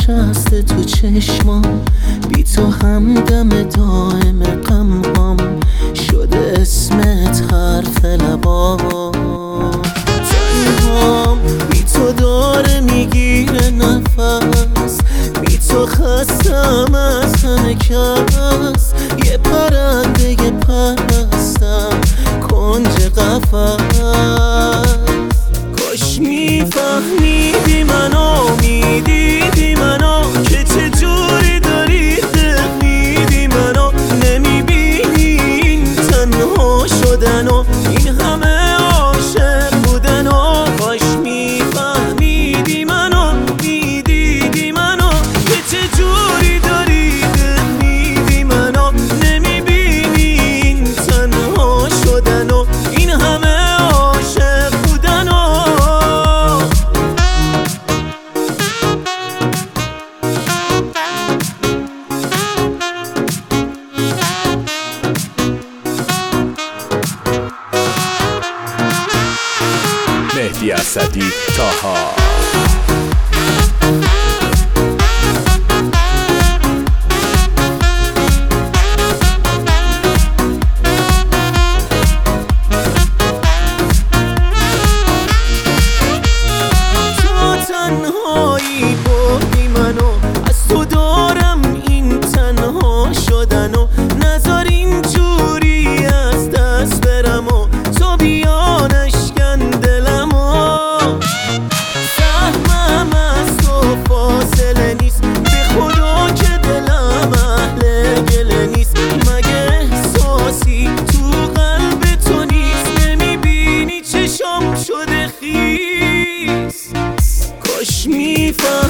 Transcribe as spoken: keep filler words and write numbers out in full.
نشسته تو چشمام، بی تو همدم دائم غم هم شده اسمت حرف لبام. تنهام بی تو داره میگیره نفس، بی تو خستم از همه کس. یه پرنده یه پرستم کنج قفس. کاش میفهمیدی منو، میدیدی منو که چجوری داری دل میدی منو. نمیبینی این تنها شدنو، این همه عاشق بودنو. کاش میفهمیدی منو، میدیدی منو که چجوری داری دل میدی منو. نمیبینی این تنها شدنو، این همه عاشق بودنو. مهدی اسدی طاها. تنهایی بردی منو، از تو دارم این تنها شدنو. نذار اینجوری از دست برم و تو بیانش کن دلمو. سهمم از تو فاصله نیست، به خدا که دلم اهل گله نیست. مگه احساسی تو قلب تو نیست؟ نمیبینی چشام شده خیس. کاش میفهم